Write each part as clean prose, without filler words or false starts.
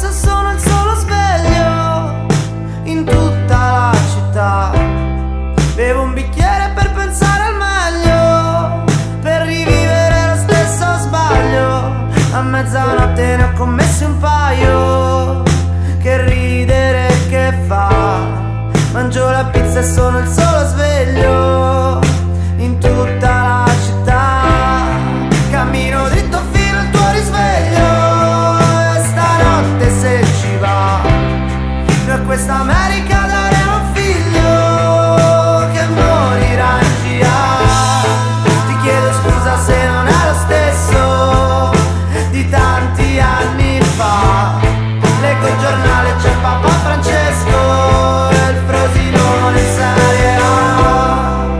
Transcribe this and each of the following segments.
pizza, sono il solo sveglio in tutta la città. Bevo un bicchiere per pensare al meglio, per rivivere lo stesso sbaglio. A mezzanotte ne ho commessi un paio, che ridere che fa. Mangio la pizza e sono il solo sveglio in tutta la città. Cammino dritto fino al tuo risveglio, e stanotte se ci va, noi a questa America daremo un figlio che morirà in GA. Ti chiedo scusa se non è lo stesso di tanti anni fa. Leggo il giornale, c'è Papa Francesco e il Frosinone in Serie A.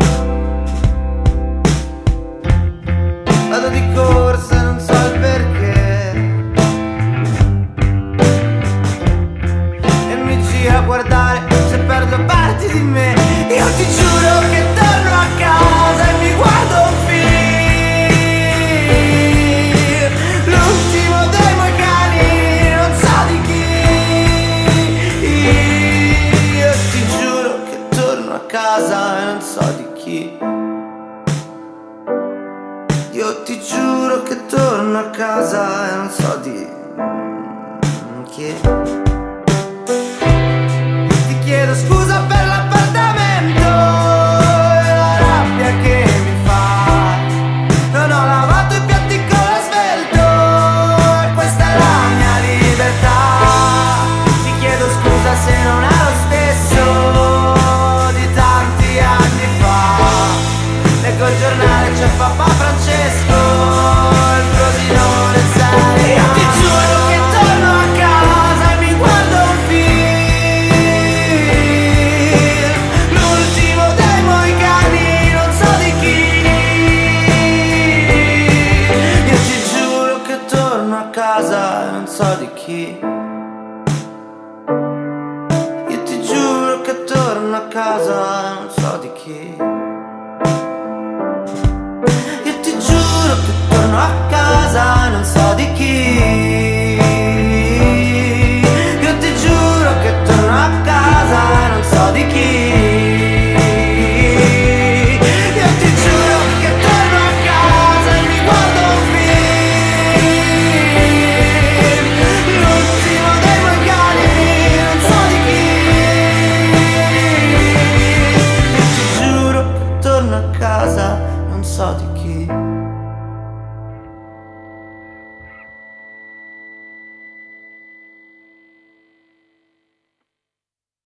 Vado di corsa, non so il perché, e mi giro a guardare se perdo parti di me. Io ti giuro che torno a casa e mi guardo un film, l'ultimo dei Moicani, non so di chi. Io ti giuro che torno a casa e non so di chi. Io ti giuro che torno a casa e non so di chi. Ti chiedo scusa per l'appartamento e la rabbia che mi fa. Non ho lavato i piatti con la svelto e questa è la mia libertà. Ti chiedo scusa se non è lo stesso di tanti anni fa. Leggo il giornale, c'è Papa Francesco, il Frosinone in Serie A. Io ti giuro che torno a casa e mi guardo un film, l'ultimo dei Moicani, non so di chi. Io ti giuro che torno a casa e non so di chi. Io ti giuro che torno a casa e non so di chi. Io ti giuro che torno a casa e non so di chi. Io ti giuro che torno a casa e non so di chi. Io ti giuro che torno a casa e mi guardo un film, l'ultimo dei Moicani, non so di chi. Io ti giuro che torno a casa, non so di chi.